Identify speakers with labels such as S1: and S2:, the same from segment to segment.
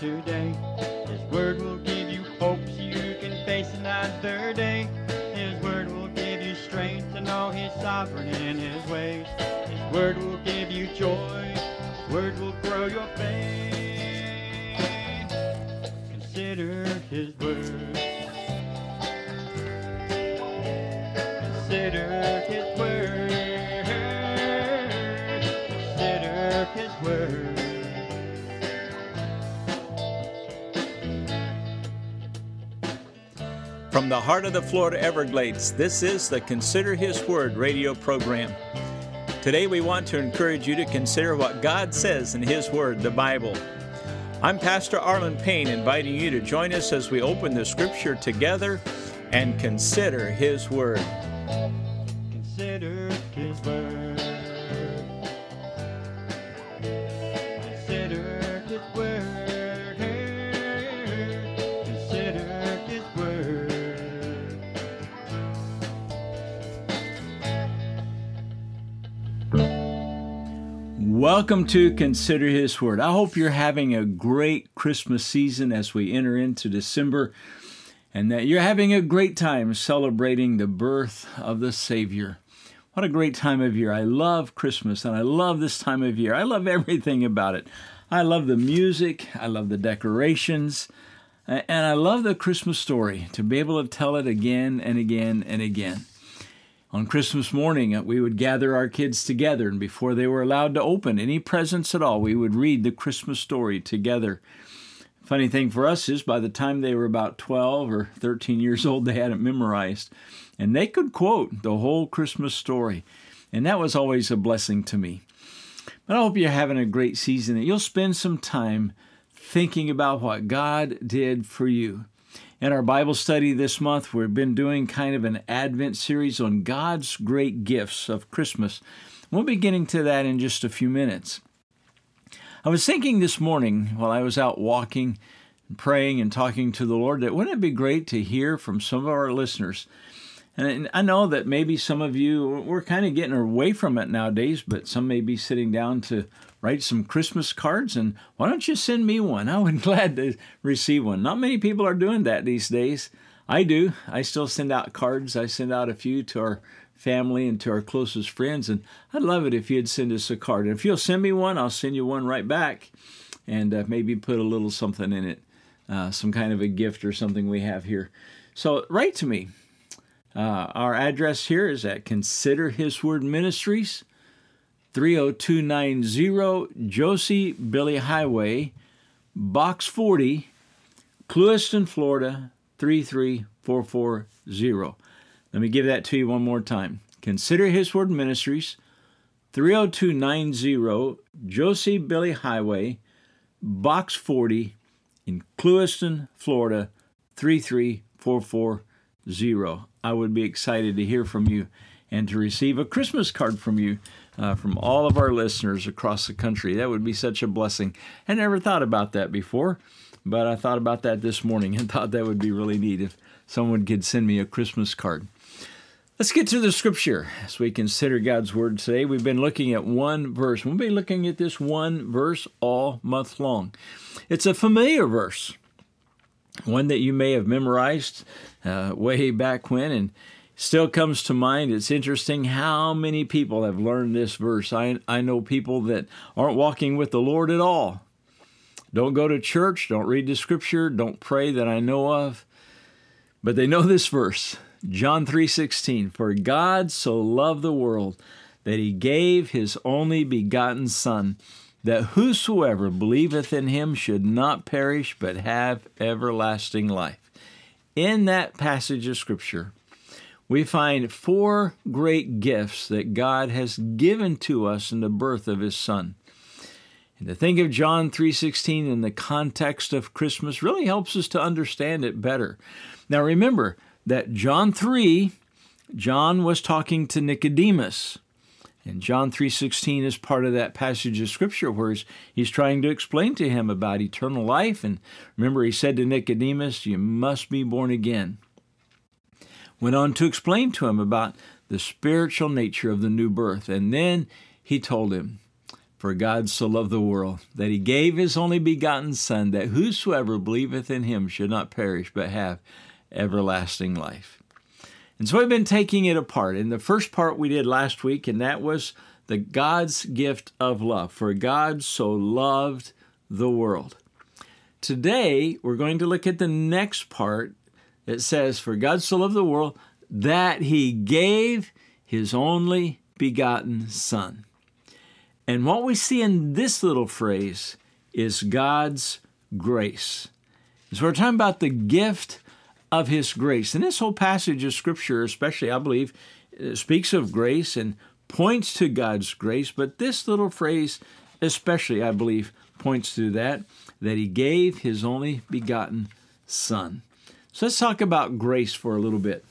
S1: today. His word will give you hope so you can face another day. His word will give you strength to know He's sovereign in His ways. His word will give you joy. His word will grow your faith. Consider His word. Consider His word. Consider His word.
S2: From the heart of the Florida Everglades, this is the Consider His Word radio program. Today we want to encourage you to consider what God says in His Word, the Bible. I'm Pastor Arlen Payne, inviting you to join us as we open the Scripture together and consider His Word.
S1: Consider His word. Consider His word. Consider His word.
S2: Welcome to Consider His Word. I hope you're having a great Christmas season as we enter into December, and that you're having a great time celebrating the birth of the Savior. What a great time of year. I love Christmas, and I love this time of year. I love everything about it. I love the music. I love the decorations. And I love the Christmas story, to be able to tell it again and again and again. On Christmas morning, we would gather our kids together, and before they were allowed to open any presents at all, we would read the Christmas story together. Funny thing for us is by the time they were about 12 or 13 years old, they had it memorized. And they could quote the whole Christmas story. And that was always a blessing to me. But I hope you're having a great season, and you'll spend some time thinking about what God did for you. In our Bible study this month, we've been doing kind of an Advent series on God's great gifts of Christmas. We'll be getting to that in just a few minutes. I was thinking this morning while I was out walking, and praying and talking to the Lord, that wouldn't it be great to hear from some of our listeners? And I know that maybe some of you, we're kind of getting away from it nowadays, but some may be sitting down to write some Christmas cards, and why don't you send me one? I would be glad to receive one. Not many people are doing that these days. I do. I still send out cards. I send out a few to our family and to our closest friends, and I'd love it if you'd send us a card. And if you'll send me one, I'll send you one right back, and maybe put a little something in it, some kind of a gift or something we have here. So write to me. Our address here is at Consider His Word Ministries, 30290 Josie Billie Highway, Box 40, Clewiston, Florida, 33440. Let me give that to you one more time. Consider His Word Ministries, 30290 Josie Billie Highway, Box 40, in Clewiston, Florida, 33440. I would be excited to hear from you and to receive a Christmas card from you, from all of our listeners across the country. That would be such a blessing. I never thought about that before, but I thought about that this morning and thought that would be really neat if someone could send me a Christmas card. Let's get to the Scripture as we consider God's Word today. We've been looking at one verse. We'll be looking at this one verse all month long. It's a familiar verse, one that you may have memorized way back when, and still comes to mind. It's interesting how many people have learned this verse. I know people that aren't walking with the Lord at all. Don't go to church, don't read the Scripture, don't pray that I know of, but they know this verse. John 3:16, for God so loved the world that He gave His only begotten Son, that whosoever believeth in Him should not perish but have everlasting life. In that passage of Scripture, we find four great gifts that God has given to us in the birth of His Son. And to think of John 3:16 in the context of Christmas really helps us to understand it better. Now remember that John was talking to Nicodemus. And John 3:16 is part of that passage of Scripture where he's trying to explain to him about eternal life. And remember, he said to Nicodemus, you must be born again. Went on to explain to him about the spiritual nature of the new birth. And then he told him, For God so loved the world, that he gave his only begotten Son, that whosoever believeth in him should not perish, but have everlasting life. And so we've been taking it apart. In the first part we did last week, and that was the God's gift of love. For God so loved the world. Today, we're going to look at the next part. It says, for God so loved the world, that he gave his only begotten Son. And what we see in this little phrase is God's grace. So we're talking about the gift of his grace. And this whole passage of Scripture, especially, I believe, speaks of grace and points to God's grace. But this little phrase especially, I believe, points to that he gave his only begotten Son. So let's talk about grace for a little bit.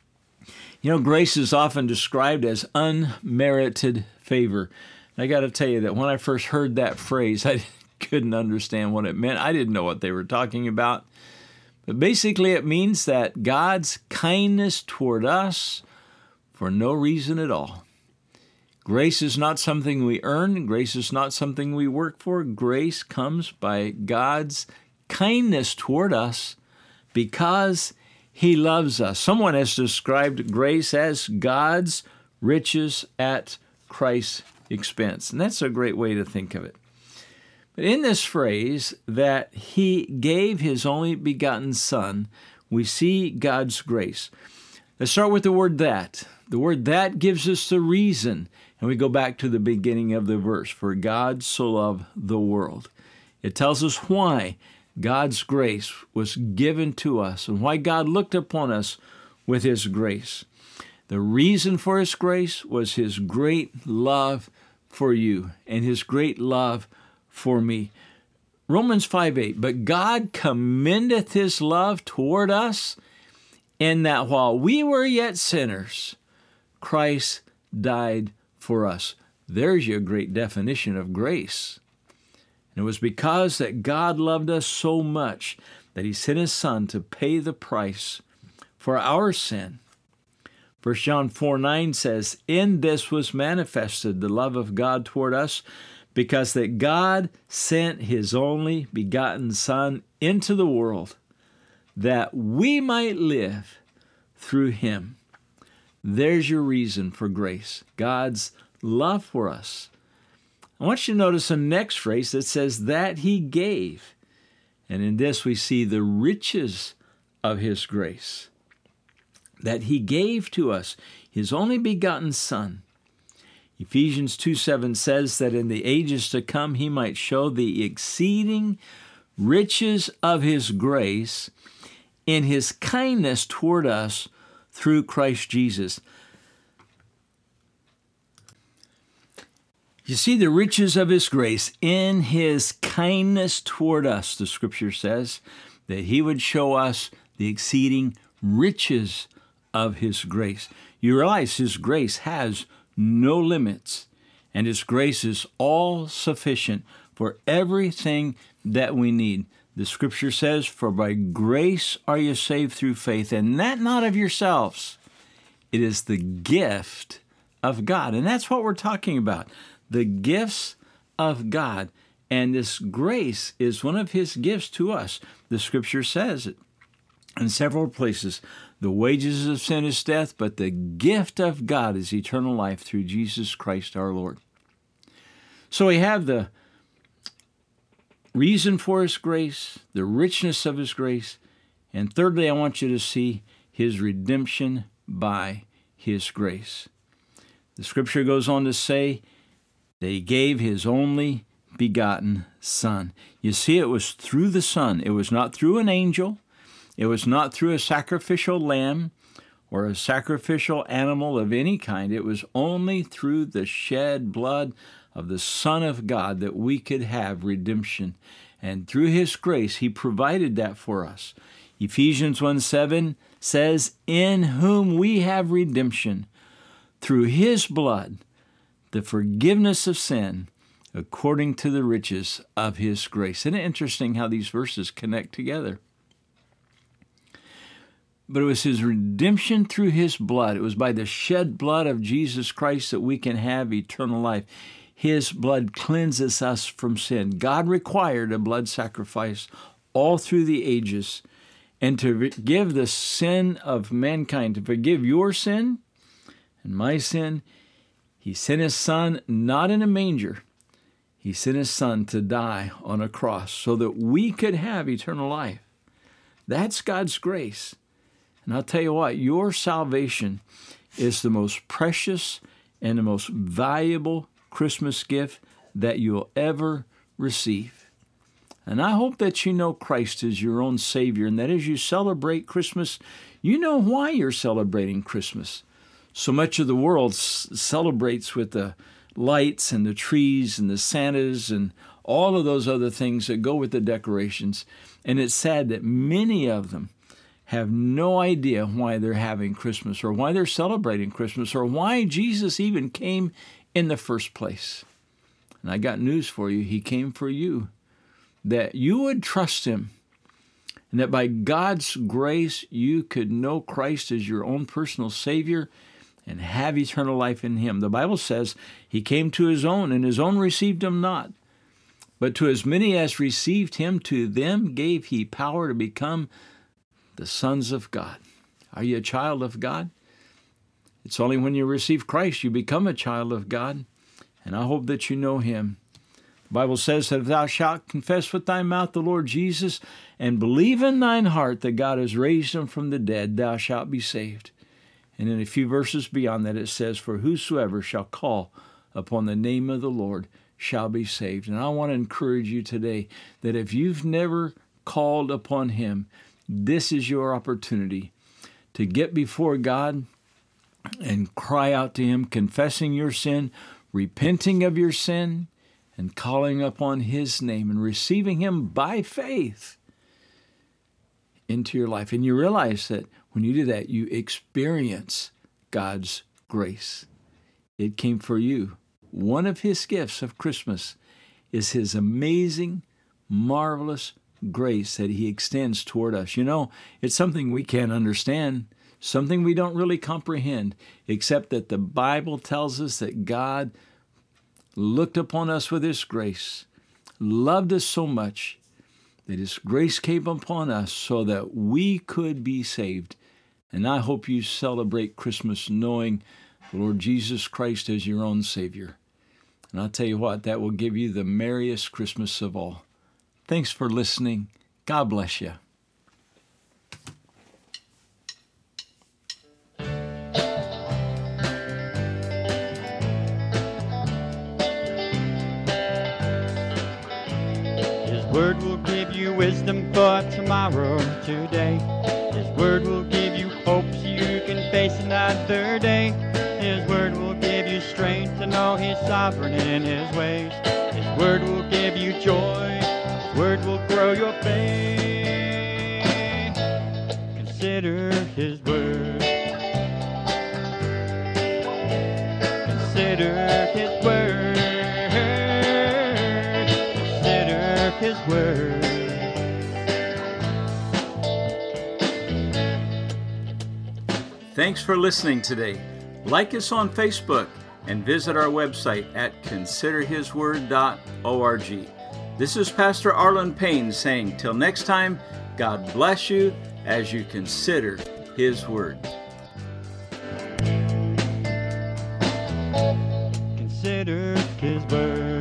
S2: You know, grace is often described as unmerited favor. I got to tell you that when I first heard that phrase, I couldn't understand what it meant. I didn't know what they were talking about. But basically, it means that God's kindness toward us for no reason at all. Grace is not something we earn. Grace is not something we work for. Grace comes by God's kindness toward us because he loves us. Someone has described grace as God's riches at Christ's expense. And that's a great way to think of it. But in this phrase, that he gave his only begotten Son, we see God's grace. Let's start with the word that. The word that gives us the reason. And we go back to the beginning of the verse. For God so loved the world. It tells us why God's grace was given to us and why God looked upon us with his grace. The reason for his grace was his great love for you and his great love for me. Romans 5:8, but God commendeth his love toward us in that while we were yet sinners, Christ died for us. There's your great definition of grace. And it was because that God loved us so much that he sent his Son to pay the price for our sin. 1 John 4:9 says, in this was manifested the love of God toward us, because that God sent his only begotten Son into the world, that we might live through him. There's your reason for grace, God's love for us. I want you to notice the next phrase that says that he gave. And in this we see the riches of his grace. That he gave to us his only begotten Son. Ephesians 2:7 says that in the ages to come he might show the exceeding riches of his grace in his kindness toward us through Christ Jesus. You see the riches of his grace in his kindness toward us, the Scripture says, that he would show us the exceeding riches of his grace. You realize his grace has no limits, and his grace is all sufficient for everything that we need. The Scripture says, for by grace are you saved through faith, and that not of yourselves. It is the gift of God. And that's what we're talking about, the gifts of God. And this grace is one of his gifts to us. The Scripture says it in several places. The wages of sin is death, but the gift of God is eternal life through Jesus Christ our Lord. So we have the reason for his grace, the richness of his grace, and thirdly, I want you to see his redemption by his grace. The Scripture goes on to say that he gave his only begotten Son. You see, it was through the Son. It was not through an angel. It was not through a sacrificial lamb or a sacrificial animal of any kind. It was only through the shed blood of the Son of God that we could have redemption. And through his grace, he provided that for us. Ephesians 1:7 says, in whom we have redemption through his blood, the forgiveness of sin, according to the riches of his grace. Isn't it interesting how these verses connect together? But it was his redemption through his blood. It was by the shed blood of Jesus Christ that we can have eternal life. His blood cleanses us from sin. God required a blood sacrifice all through the ages. And to forgive the sin of mankind, to forgive your sin and my sin, He sent His Son not in a manger. He sent His Son to die on a cross so that we could have eternal life. That's God's grace. And I'll tell you what, your salvation is the most precious and the most valuable Christmas gift that you'll ever receive. And I hope that you know Christ as your own Savior, and that as you celebrate Christmas, you know why you're celebrating Christmas. So much of the world celebrates with the lights and the trees and the Santas and all of those other things that go with the decorations. And it's sad that many of them have no idea why they're having Christmas or why they're celebrating Christmas or why Jesus even came in the first place. And I got news for you. He came for you, that you would trust Him, and that by God's grace you could know Christ as your own personal Savior and have eternal life in Him. The Bible says He came to His own, and His own received Him not. But to as many as received Him, to them gave He power to become the sons of God. Are you a child of God? It's only when you receive Christ you become a child of God, and I hope that you know Him. The Bible says that if thou shalt confess with thy mouth the Lord Jesus and believe in thine heart that God has raised Him from the dead, thou shalt be saved. And in a few verses beyond that it says, for whosoever shall call upon the name of the Lord shall be saved. And I want to encourage you today that if you've never called upon Him, this is your opportunity to get before God and cry out to Him, confessing your sin, repenting of your sin, and calling upon His name and receiving Him by faith into your life. And you realize that when you do that, you experience God's grace. It came for you. One of His gifts of Christmas is His amazing, marvelous grace that He extends toward us. You know, it's something we can't understand, something we don't really comprehend, except that the Bible tells us that God looked upon us with His grace, loved us so much that His grace came upon us so that we could be saved. And I hope you celebrate Christmas knowing the Lord Jesus Christ as your own Savior. And I'll tell you what, that will give you the merriest Christmas of all. Thanks for listening. God bless you.
S1: His word will give you wisdom for tomorrow, today. His word will give you hope so you can face another day. His word will give you strength to know He's sovereign in His ways. His word will give you joy. His word will grow your faith. Consider His word. Consider His word. Consider His word.
S2: Thanks for listening today. Like us on Facebook and visit our website at considerhisword.org. This is Pastor Arlen Payne saying, till next time, God bless you as you consider His Word.
S1: Consider His word.